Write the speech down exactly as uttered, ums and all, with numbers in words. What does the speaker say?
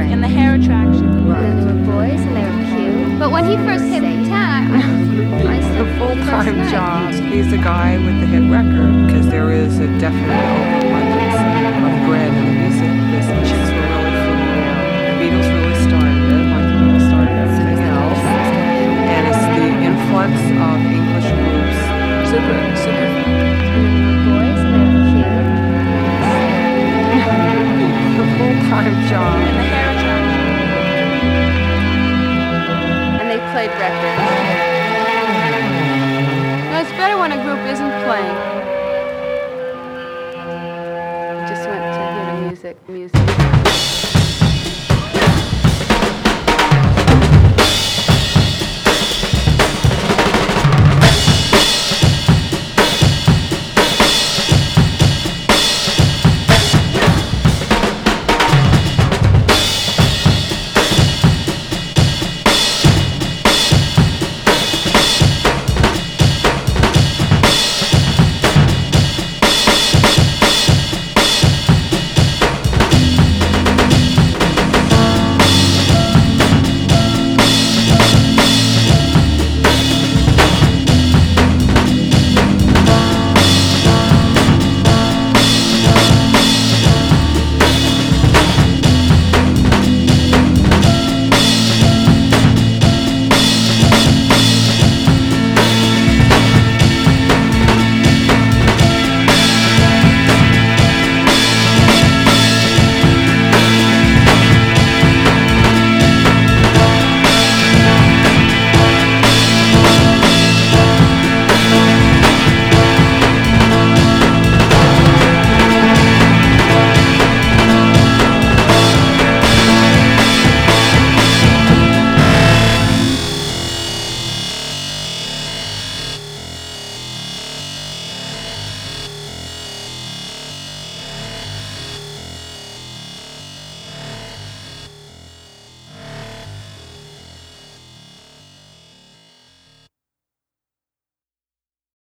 and the hair attraction. Right. And they were boys and they were cute. But when he first hit the tent, I said, The full-time job. He's the guy with the hit record, because there is a definite overabundance of bread in the music business. Chicks were really familiar. The Beatles really started it, like the Beatles started everything else. And it's the influx of English groups. Super, super. Boys and they were cute. The full-time job. and the hair attraction. And they played records. No, it's better when a group isn't playing. Just went to hear the music, music.